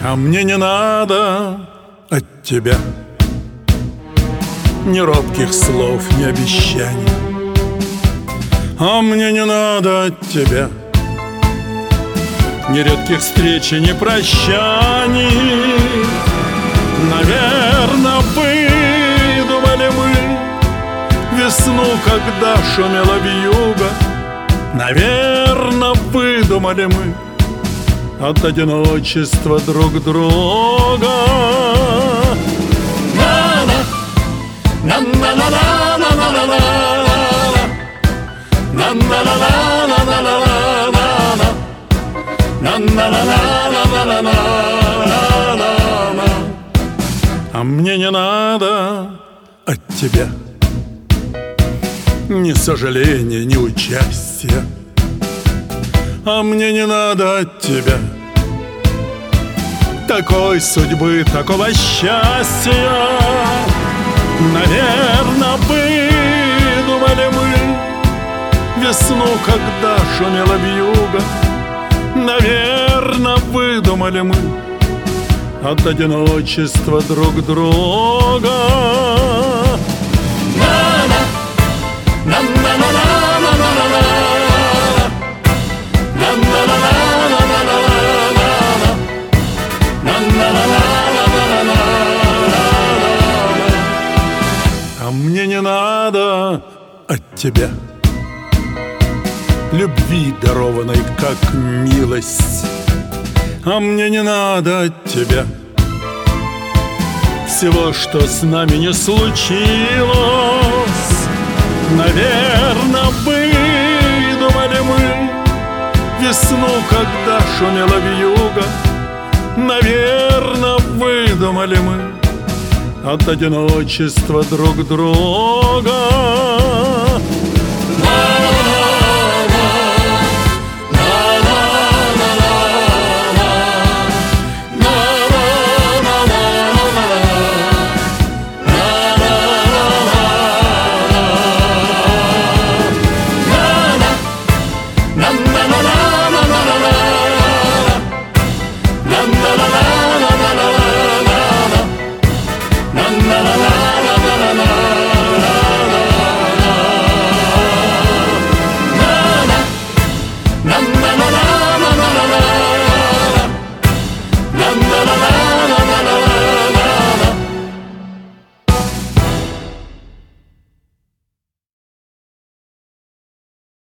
А мне не надо от тебя ни робких слов, ни обещаний. А мне не надо от тебя ни редких встреч и ни прощаний. Наверно, выдумали мы весну, когда шумела вьюга. Наверно, выдумали мы от одиночества друг друга. А мне не надо от тебя ни сожаления, ни участия. А мне не надо от тебя такой судьбы, такого счастья. Наверно, выдумали мы весну, когда шумела вьюга. Наверно, выдумали мы от одиночества друг друга. А мне не надо от тебя любви, дарованной как милость. А мне не надо от тебя всего, что с нами не случилось. Наверно, выдумали мы весну, когда шумела вьюга. Наверно, выдумали мы от одиночества друг друга.